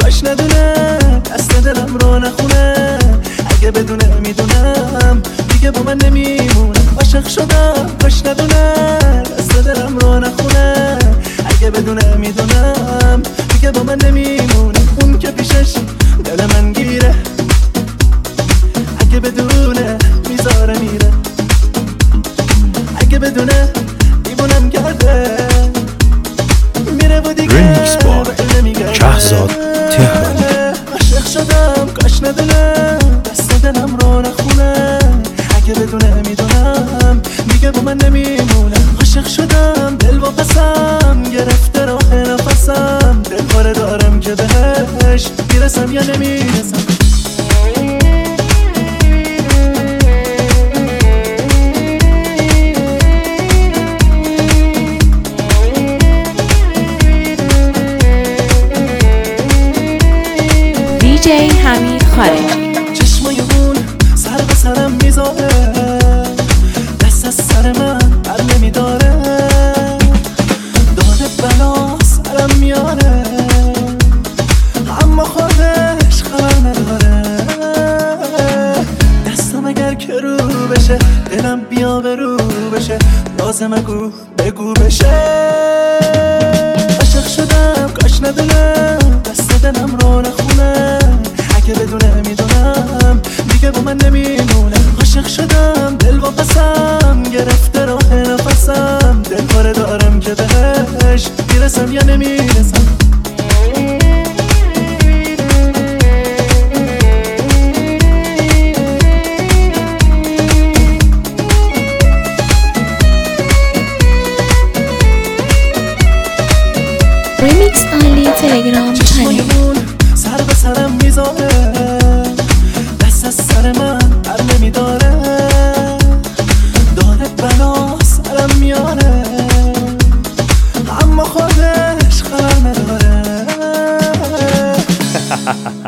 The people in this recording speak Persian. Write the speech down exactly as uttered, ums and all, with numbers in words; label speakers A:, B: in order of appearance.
A: کاش ندونه دست دلم رو نخونه. اگه بدونه میدونم دیگه با من نمیمونه. عاشق شدم کاش ندونه دست دلم رو نخونه. اگه بدونه میدونم دیگه با من نمیمونه. اون که پیشش دل من گیره، اگه بدونه میذاره میره. اگه بدونه دیوونم کرده میره و دیگه
B: ریمیکس با شهزاد تهرانی.
A: عاشق شدم کاش ندونه دست دلم رو نخونه. اگه بدونه میدونم دیگه با من نمیمونه. عاشق شدم دل با قسم گرفته راه نفسم. دلخوره دارم که بهش میرسم یا نمیرسم.
C: دی جی حمید خارجی.
A: چشمای اون سر به سرم میذاره، دست از سر من بر نمیداره. داده بلا سرم میاره اما خودش خبر نداره. دستم اگر که رو بشه دلم بیا به رو بشه. لازم اگو بگو بشه. عاشق شدم کاش ندونه دست دلم رو نخونه. اگه بدونه میدونم دیگه با من نمیمونه. عاشق شدم دل با قسم گرفته راه نفسم. دلخوره دارم که بهش میرسم یا نمیرسم.
C: ریمیکس آنلی تلگرام
A: چشمای
C: کانال.
A: اون سر به سرم میذاره، دست از سر من بر نمیداره. داره بلا سرم میاره اما خودش خبر نداره.